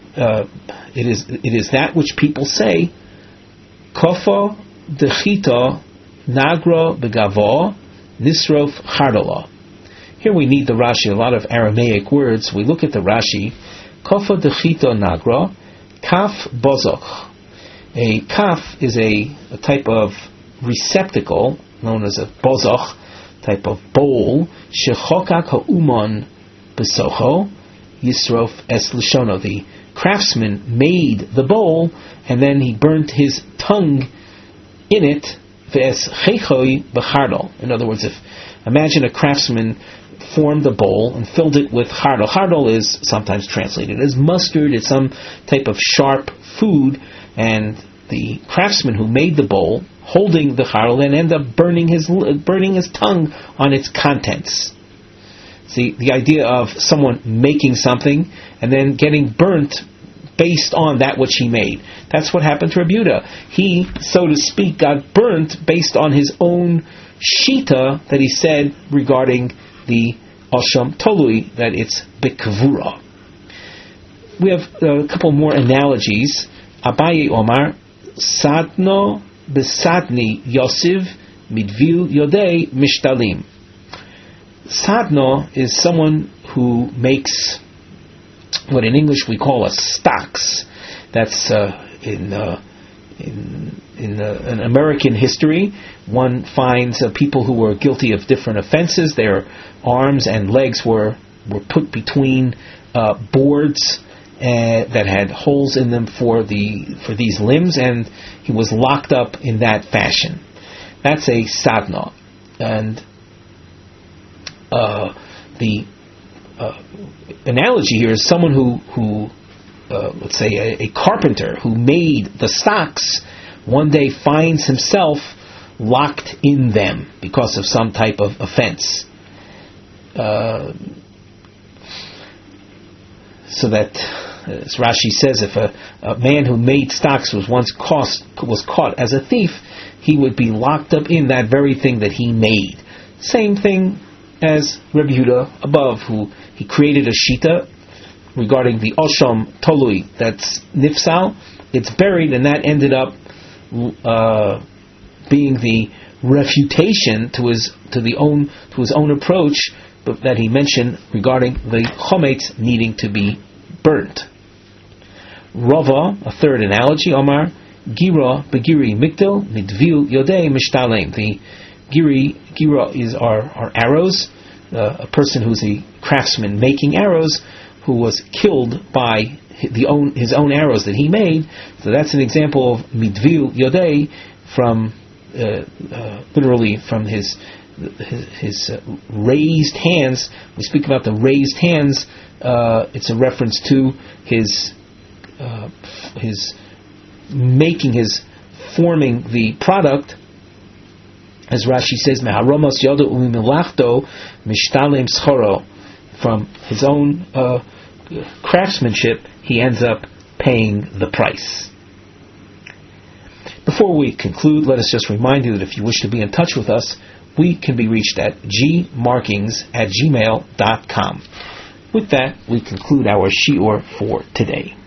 is that which people say, Kofa dechita nagra begavo nisrof chardola. Here we need the Rashi, a lot of Aramaic words. We look at the Rashi, Kofa dechita nagra, kaf bozoch. A kaf is a type of receptacle known as a bozoch, type of bowl. Shechokak ha'uman besocho yisrof es lishono. The craftsman made the bowl, and then he burnt his tongue in it. Ve'es chechoi b'chardol. In other words, imagine a craftsman formed a bowl and filled it with chardol. Chardol is sometimes translated as mustard. It's some type of sharp food, and the craftsman who made the bowl, holding the chardol, then end up burning his tongue on its contents. See, the idea of someone making something and then getting burnt based on that which he made. That's what happened to Rabbi Yehuda. He, so to speak, got burnt based on his own shita that he said regarding the Osham Tolui, that it's Bekvura. We have a couple more analogies. Abaye Omar, Sadno Besadni Yosiv Midvil Yodei Mishtalim. Sadno is someone who makes what in English we call a stocks. That's in American history, one finds people who were guilty of different offenses. Their arms and legs were put between boards that had holes in them for these limbs, and he was locked up in that fashion. That's a sadna. And the analogy here is someone who let's say a carpenter who made the stocks one day finds himself locked in them because of some type of offense. So that, as Rashi says, if a man who made stocks was once caught as a thief, he would be locked up in that very thing that he made. Same thing as Rebbe Yehuda above, who he created a shita regarding the Osham Tolui, that's Nifsal. It's buried, and that ended up being the refutation to his own approach, but that he mentioned regarding the chometz needing to be burnt. Rava, a third analogy, Omar Gira begiri mikdil midvil yodei mishtalem. The gira is our arrows. A person who's a craftsman making arrows, who was killed by his own arrows that he made. So that's an example of midvil yodei, from literally from his raised hands. We speak about the raised hands. It's a reference to his forming the product. As Rashi says, meharomos yodo umimilachto mishtalem schoro. From his own craftsmanship, he ends up paying the price. Before we conclude, let us just remind you that if you wish to be in touch with us, we can be reached at gmarkings@gmail.com. With that, we conclude our shiur for today.